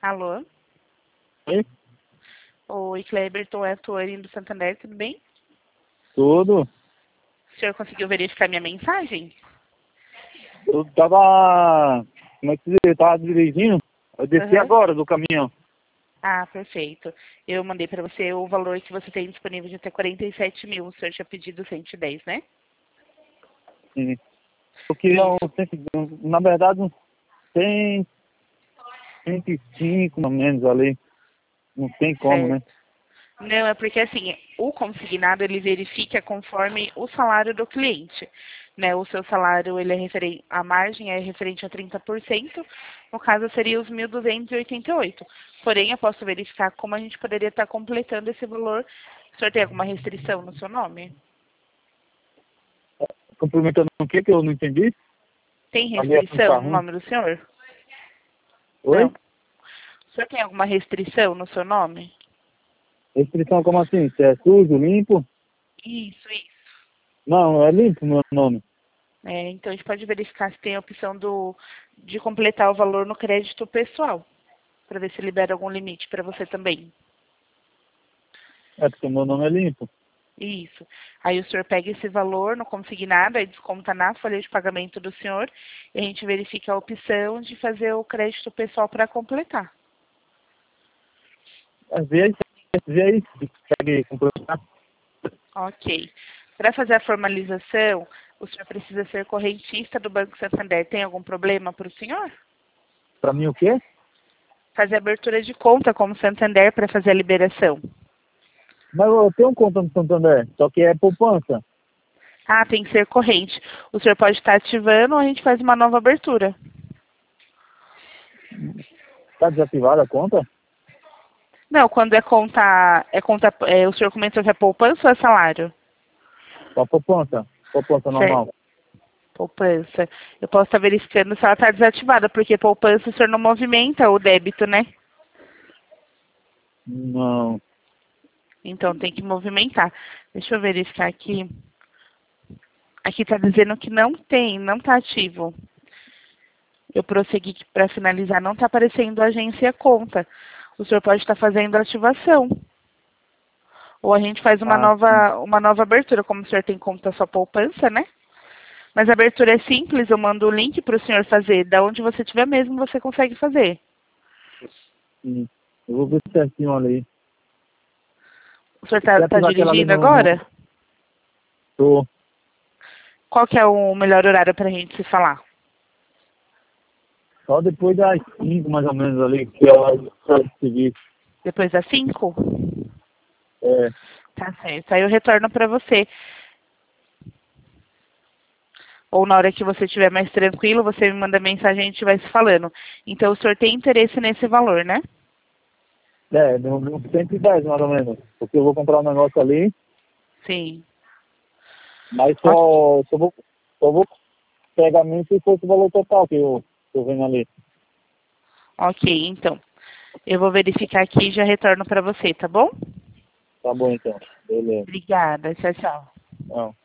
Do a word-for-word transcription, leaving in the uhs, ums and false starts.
Alô? Oi? Oi, Cleberton, é a Tuane do Santander, tudo bem? Tudo. O senhor conseguiu verificar minha mensagem? Eu tava. Como é que dizer? Eu tava dirigindo. Eu desci Aham. agora do caminhão. Ah, perfeito. Eu mandei para você o valor que você tem disponível de até quarenta e sete mil. O senhor tinha pedido cento e dez, né? Sim. Eu queria um, cento- um- na verdade, uns cem, cento e cinco, mais ou menos ali. Não tem como, né? Certo. Não, é porque assim, o consignado ele verifica conforme o salário do cliente, né? O seu salário, ele é referente, a margem é referente a trinta por cento, no caso seria os mil duzentos e oitenta e oito. Porém, eu posso verificar como a gente poderia estar completando esse valor. O senhor tem alguma restrição no seu nome? Complementando o que que eu não entendi? Tem Ali é um restrição no carro. nome do senhor? Não. Oi? O senhor tem alguma restrição no seu nome? Restrição como assim? Se é sujo, limpo? Isso, isso. Não, é limpo o meu nome. É, então a gente pode verificar se tem a opção do, de completar o valor no crédito pessoal, para ver se libera algum limite para você também. É porque o meu nome é limpo. Isso. Aí o senhor pega esse valor no consignado, aí desconta na folha de pagamento do senhor, e a gente verifica a opção de fazer o crédito pessoal para completar. Às vezes, às vezes, consegue completar. Ok. Para fazer a formalização, o senhor precisa ser correntista do Banco Santander. Tem algum problema para o senhor? Pra mim o quê? Fazer abertura de conta como Santander para fazer a liberação. Mas eu tenho conta no Santander, só que é poupança. Ah, tem que ser corrente. O senhor pode estar ativando ou a gente faz uma nova abertura. Tá desativada a conta? Não, quando é conta, é conta, é, o senhor comentou que é poupança ou é salário? Só poupança. Poupança Certo. normal. Poupança. Eu posso estar verificando se ela está desativada, porque poupança o senhor não movimenta o débito, né? Não. Então tem que movimentar. Deixa eu verificar aqui. Aqui está dizendo que não tem, não está ativo. Eu prossegui para finalizar, não está aparecendo agência conta. O senhor pode estar fazendo a ativação. Ou a gente faz uma Ah, sim. nova, uma nova abertura, como o senhor tem conta só poupança, né? Mas a abertura é simples, eu mando o link para o senhor fazer. Da onde você estiver mesmo, você consegue fazer. Sim. Eu vou ver certinho ali. O senhor Quer está ativar aquela ali dirigindo no... no... agora? Tô. Qual que é o melhor horário para a gente se falar? Só depois das cinco, mais ou menos, ali, que é a hora de serviço. Depois das cinco? É. Tá certo. Aí eu retorno para você. Ou na hora que você estiver mais tranquilo, você me manda mensagem e a gente vai se falando. Então o senhor tem interesse nesse valor, né? É, no, no cento e dez, mais ou menos. Porque eu vou comprar um negócio ali, Sim. mas Ok. só, só, vou, só vou pegar mesmo se fosse o valor total que eu tô vendo ali. Ok, então. Eu vou verificar aqui e já retorno para você, tá bom? Tá bom, então. Beleza. Obrigada. Tchau, tchau. Não.